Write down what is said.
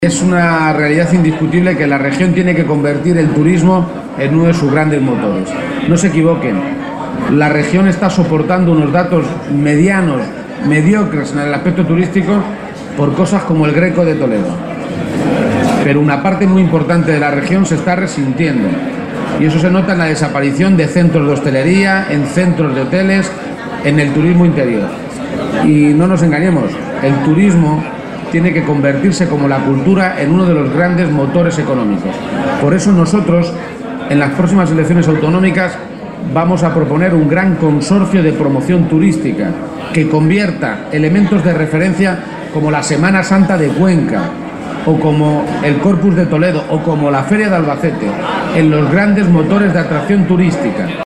Es una realidad indiscutible que la región tiene que convertir el turismo en uno de sus grandes motores. No se equivoquen, la región está soportando unos datos medianos, mediocres en el aspecto turístico por cosas como el Greco de Toledo. Pero una parte muy importante de la región se está resintiendo y eso se nota en la desaparición de centros de hostelería, en centros de hoteles, en el turismo interior. Y no nos engañemos, el turismo tiene que convertirse, como la cultura, en uno de los grandes motores económicos. Por eso nosotros, en las próximas elecciones autonómicas, vamos a proponer un gran consorcio de promoción turística que convierta elementos de referencia como la Semana Santa de Cuenca, o como el Corpus de Toledo, o como la Feria de Albacete, en los grandes motores de atracción turística.